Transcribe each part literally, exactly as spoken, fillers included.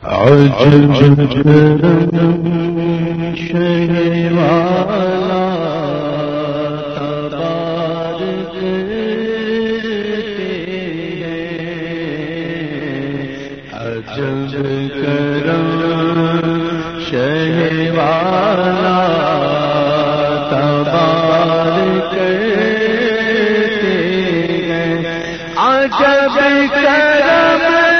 عجب کرم شہوالا تبارک عجب کرم شہوالا تبارک عجب کرم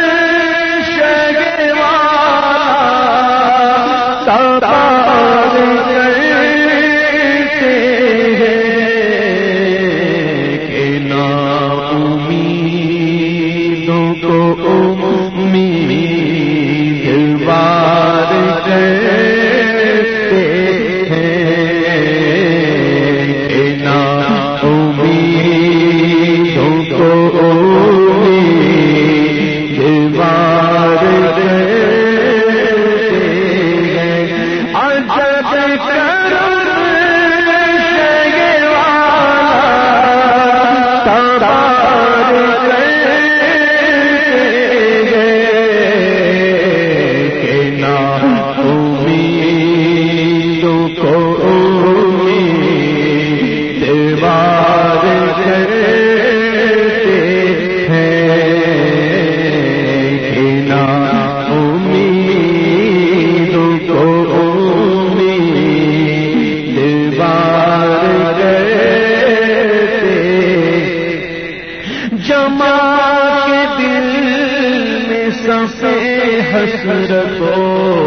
حسرت و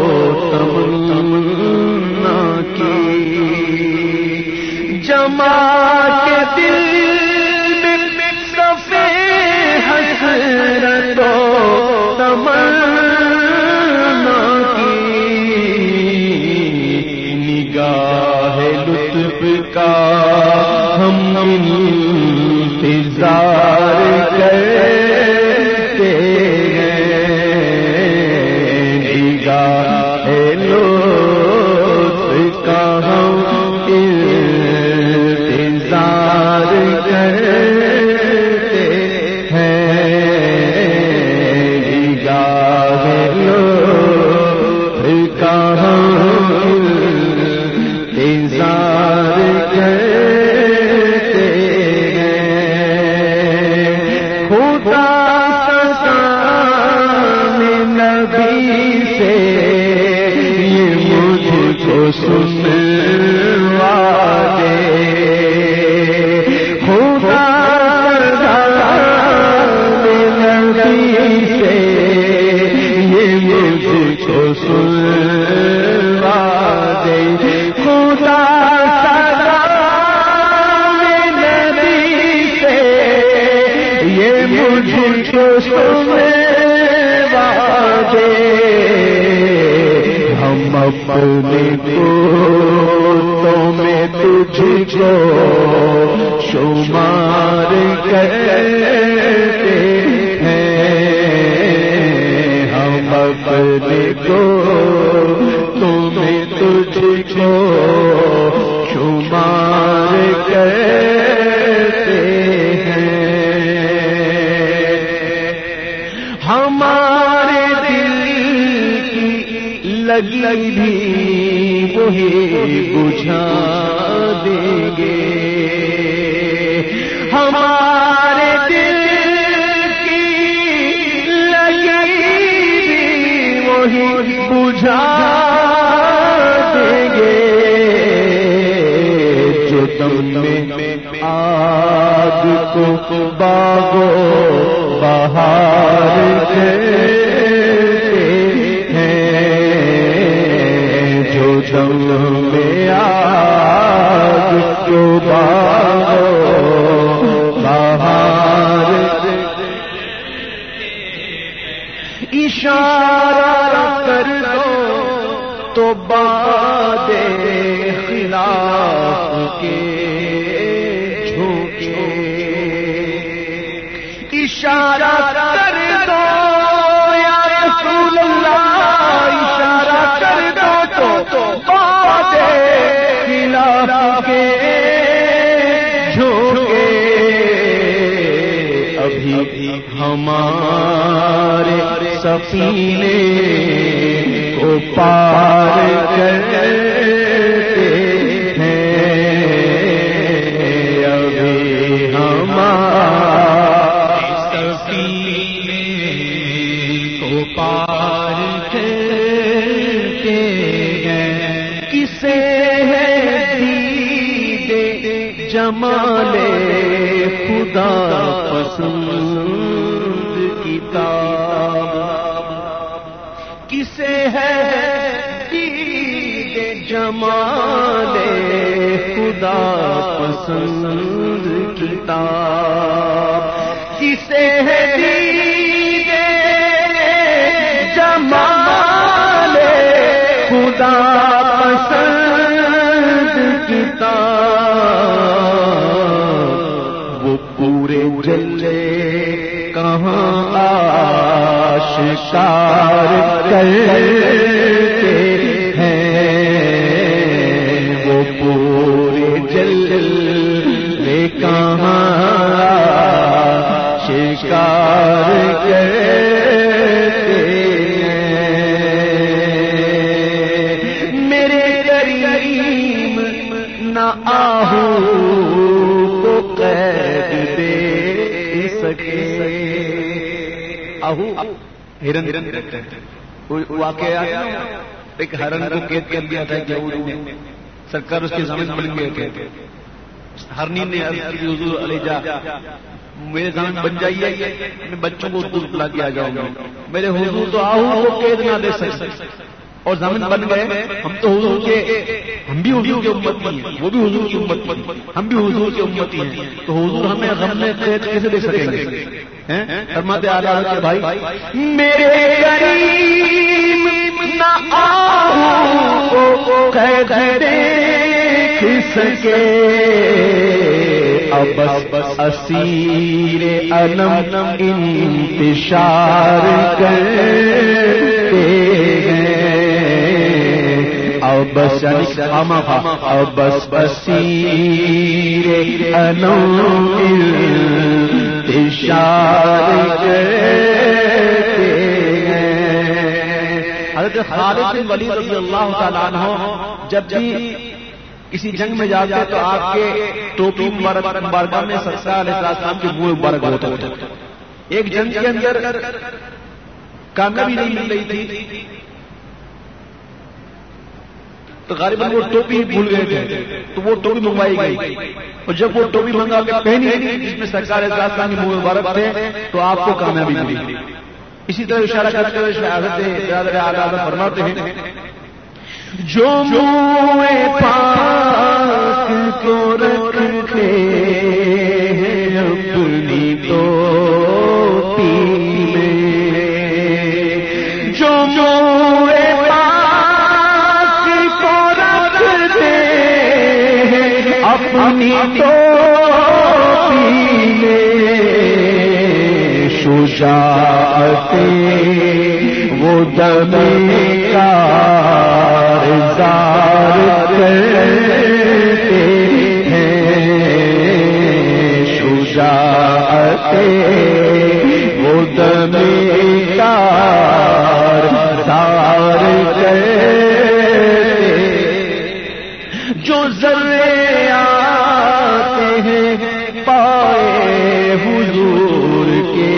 تمنا کی جما کے دل میں صفے حسرت و تمنا کی نگاہ لطف کا ہم انتظار کرتے سنوا دے خدا نبی سے یہ مجھ کو سنوا دے خدا نبی سے یہ مجھ کو سنوا دے ہم اپنے کو تو میں تجھ کو شمار کرتے ہیں ہم اپنے کو تو میں تجھ کو شمار کرتے ہیں ہمارے لگی بھی وہی بجھا دیں گے ہمارے دل کی لگی بھی وہی بجھا دیں گے جو دم میں آگ کو باغو بہار دم میں آگ کو باغو بہار اشارہ کر دو تو باد خلاف کے جھوکے اشارہ کر دو یا رسول اللہ اشارہ کر دو تو باد خلاف کے جھوکے ابھی ہمارے سفینے پار کرتے ہیں ابھی ہماری سفینے کو پار کرتے ہیں کسے ہے دیدے جمال خدا پسند کتاب کسے ہے دیدے جمال خدا پسند کتاب کسے ہے دیدے جمال خدا پسند کتاب وہ پورے جلے کہاں آشکار کرتے ہیں وہ پورے جلے کہاں آشکار کرتے ہیں میرے کریم نہ آہو کو قید دے سکے آہو ہرن واقعہ ایک ہرن کو قید کر دیا تھا کہ سرکار اس کے زمین بن گئے تھے ہرنی نے عرض کی حضور علی جا میرے زمین بن جائیے میں بچوں کو دودھ پلا کے آ جاؤں گا میرے حضور تو آہو کو قید نہ دے سکتے اور زمین بن گئے ہم تو حضور کے ہم بھی حضور کی امتی ہیں وہ بھی حضور کی امتی ہیں ہم بھی حضور کی امتی ہیں تو حضور ہمیں غم میں قید کیسے دے سکیں گے فرماتے آلہ کے بھائی میرے کریم نہ آہو کو قید دیکھ سکے اب بس اسیر علم انتشار کرتے اب بس اب بس اسیر علم انتشار کرتے حضرت خالد بن ولید رضی اللہ تعالیٰ عنہ جب بھی کسی جنگ میں جاتے تو آپ کے ٹوپی مبارکہ میں سرکار علیہ السلام کے منہ مبارک ہوتا تھا ایک جنگ کے اندر کامیابی نہیں مل رہی تھی تو غالباً وہ ٹوپی بھول گئے تھے تو وہ ٹوپی منگوائی گئی اور جب وہ ٹوپی منگا کے پہنی جس میں سرکار علیہ السلام کے منہ مبارک تھے تو آپ کو کامیابی ملی اسی طرح اشارہ کرتے ہوئے حضرت اعلیٰ فرماتے ہیں جو منہ پاک کو رکھتے ہیں اپنی ٹوپی میں جو منہ پاک کو رکھتے ہیں اپنی ٹوپی میں شجاعت وہ دم کارزار کرتے ہیں شجاعت وہ دم کارزار کرتے جو ذرے آتے ہیں پائے حضور کے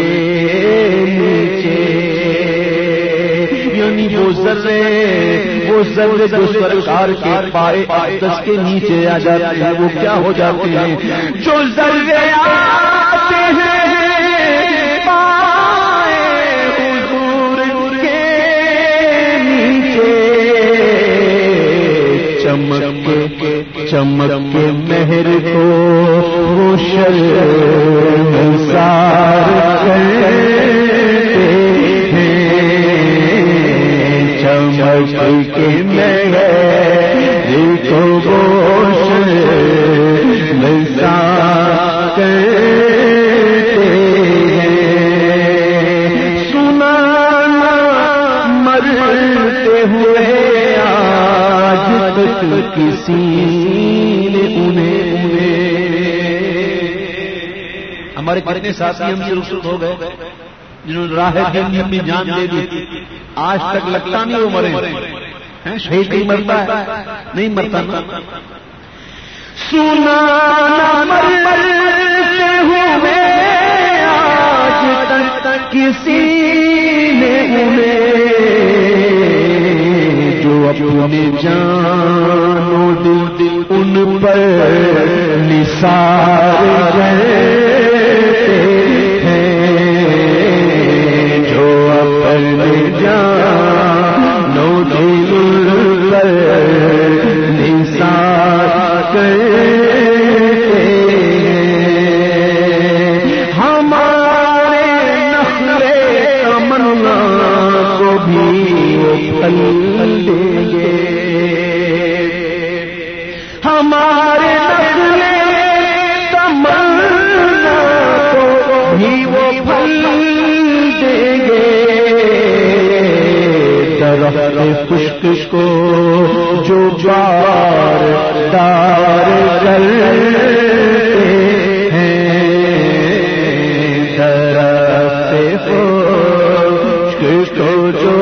وہ ذرے وہ ذرے جو سرکار کے پائے اقدس کے نیچے آ جاتے ہیں وہ کیا ہو جاتے ہیں جو ذرے آتے ہیں پائے حضور کے نیچے چمک چمک مہر کو شرمسار کرتے چمک کے مہر کو شرمسار کرتے سنانا مرتے ہوئے آج تک کسی نے انہیں ہمارے کتنے ساتھی ہم سے رخصت ہو گئے جنہوں نے راہ دین میں اپنی جان دے دی آج تک لگتا نہیں وہ مرے شہید کہیں مرتا ہے؟ نہیں مرتا نا. سنا مرتے ہوئے آج تک کسی نے انہیں جو اپنے جان و دل ان پر نثار کرتے ہیں، جو اپنے جان و دل پر نثار کرتے ہیں، ہمارے نخلے تمنا کو بھی وہ پھل دیں گے، ہمارے نخلے تمنا کو بھی وہ پھل دیں گے، درخت خشک کو جو بار دار کرتے ہیں، درخت خشک کو جو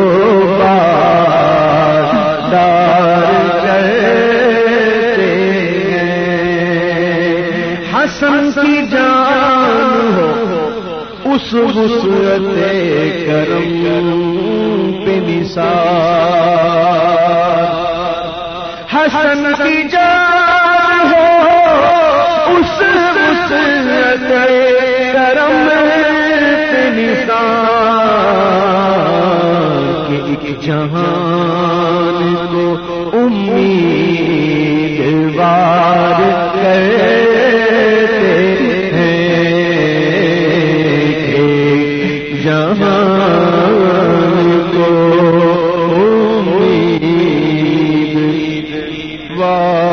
بار دار کرتے ہیں، حسن کی جان ہو اس وسعت کرم پہ نثار، حسن کی جان ہو اس وسعت کرم پہ نثار، کہ ایک جہان کو امیدوار کرتے ہیں، ایک جہان کو امیدوار